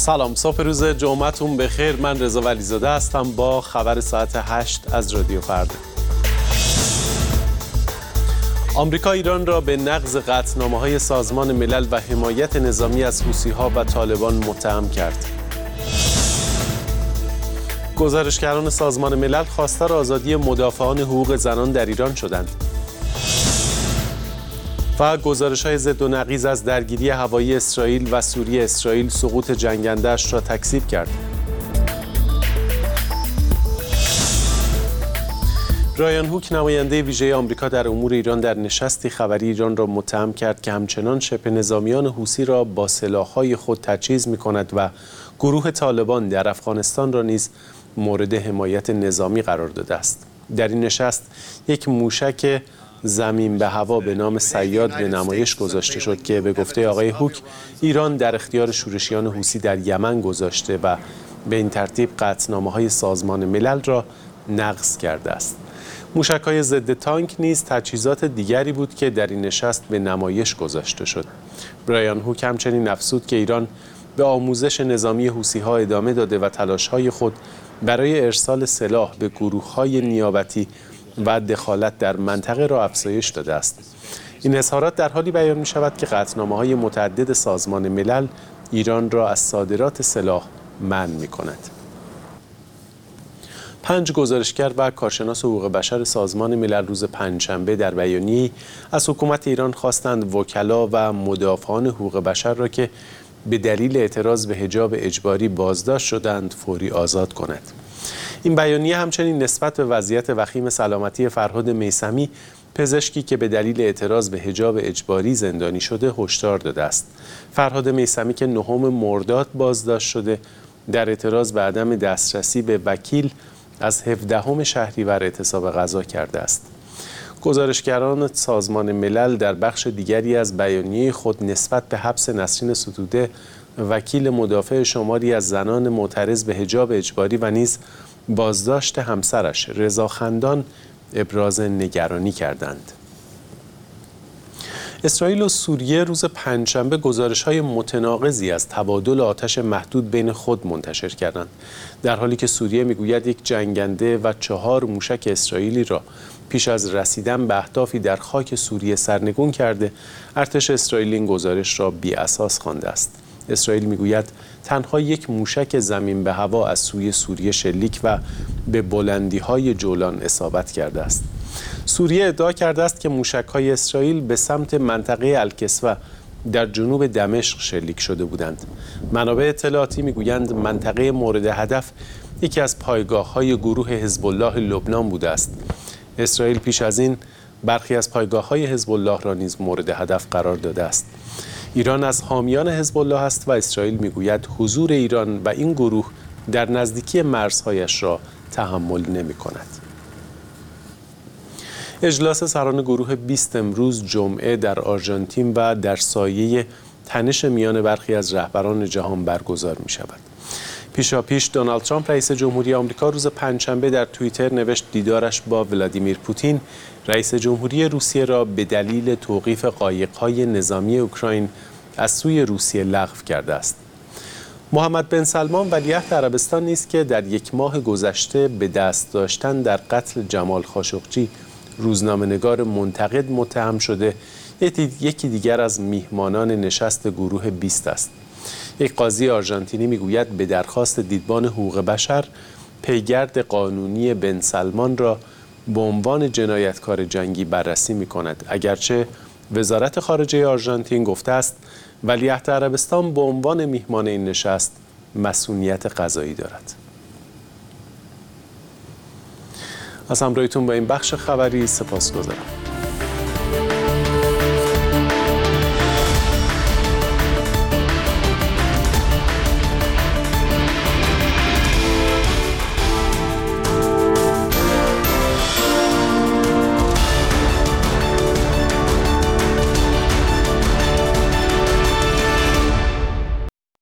سلام، صبح روز جمعتون بخیر. من رضا ولیزاده هستم با خبر ساعت 8 از رادیو فردا. آمریکا ایران را به نقض قطعنامه‌های سازمان ملل و حمایت نظامی از حوثی‌ها و طالبان متهم کرد. گزارشگران سازمان ملل خواستار آزادی مدافعان حقوق زنان در ایران شدند. و گزارش‌های ضد و نقیض از درگیری هوایی اسرائیل و سوریه. اسرائیل سقوط جنگنده‌اش را تکذیب کرد. برایان هوک، نماینده ویژه آمریکا در امور ایران، در نشستی خبری ایران را متهم کرد که همچنان شبه نظامیان حوثی را با سلاح‌های خود تجهیز می‌کند و گروه طالبان در افغانستان را نیز مورد حمایت نظامی قرار داده است. در این نشست یک موشک زمین به هوا به نام صیاد به نمایش گذاشته شد که به گفته آقای هوک ایران در اختیار شورشیان حوثی در یمن گذاشته و به این ترتیب قطعنامه‌های سازمان ملل را نقض کرده است. موشک‌های ضد تانک نیز تجهیزات دیگری بود که در این نشست به نمایش گذاشته شد. برایان هوک همچنین افزود که ایران به آموزش نظامی حوثی‌ها ادامه داده و تلاش‌های خود برای ارسال سلاح به گروه‌های نیابتی و دخالت در منطقه را افزایش داده است. این اظهارات در حالی بیان می شود که قطعنامه‌های متعدد سازمان ملل ایران را از صادرات سلاح منع می کند. 5 گزارشگر و کارشناس حقوق بشر سازمان ملل روز پنجشنبه در بیانیه‌ای از حکومت ایران خواستند وکلا و مدافعان حقوق بشر را که به دلیل اعتراض به حجاب اجباری بازداشت شدند فوری آزاد کند. این بیانیه همچنین نسبت به وضعیت وخیم سلامتی فرهاد میثمی، پزشکی که به دلیل اعتراض به حجاب اجباری زندانی شده، هشدار داده است. فرهاد میثمی که 9 مرداد بازداشت شده، در اعتراض به عدم دسترسی به وکیل از 17 شهریور اعتصاب غذا کرده است. گزارشگران سازمان ملل در بخش دیگری از بیانیه خود نسبت به حبس نسرین ستوده، وکیل مدافع شماری از زنان معترض به حجاب اجباری و نیز بازداشت همسرش رضا خندان ابراز نگرانی کردند. اسرائیل و سوریه روز پنجشنبه گزارش‌های متناقضی از تبادل آتش محدود بین خود منتشر کردند، در حالی که سوریه میگوید یک جنگنده و 4 موشک اسرائیلی را پیش از رسیدن به اهدافی در خاک سوریه سرنگون کرده. ارتش اسرائیل این گزارش را بی‌اساس خوانده است. اسرائیل میگوید تنها یک موشک زمین به هوا از سوی سوریه شلیک و به بلندی‌های جولان اصابت کرده است. سوریه ادعا کرده است که موشک‌های اسرائیل به سمت منطقه الکسوه در جنوب دمشق شلیک شده بودند. منابع اطلاعاتی میگویند منطقه مورد هدف یکی از پایگاه‌های گروه حزب الله لبنان بوده است. اسرائیل پیش از این برخی از پایگاه‌های حزب الله را نیز مورد هدف قرار داده است. ایران از حامیان حزب الله است و اسرائیل میگوید حضور ایران و این گروه در نزدیکی مرزهایش را تحمل نمی‌کند. اجلاس سران گروه 20 امروز جمعه در آرژانتین و در سایه تنش میان برخی از رهبران جهان برگزار می‌شود. پیشاپیش دونالد ترامپ رئیس جمهوری آمریکا روز پنجشنبه در توییتر نوشت دیدارش با ولادیمیر پوتین رئیس جمهوری روسیه را به دلیل توقیف قایق‌های نظامی اوکراین از سوی روسیه لغو کرده است. محمد بن سلمان ولیعهد عربستان نیز که در 1 ماه گذشته به دست داشتن در قتل جمال خاشقچی روزنامه‌نگار منتقد متهم شده، یکی دیگر از میهمانان نشست گروه 20 است. یک قاضی آرژانتینی میگوید به درخواست دیدبان حقوق بشر پیگرد قانونی بن سلمان را به عنوان جنایتکار جنگی بررسی می‌کند، اگرچه وزارت خارجه آرژانتین گفته است ولیعهد عربستان به عنوان میهمان این نشست مسئولیت قضایی دارد. از همراهیتون با این بخش خبری سپاسگزارم.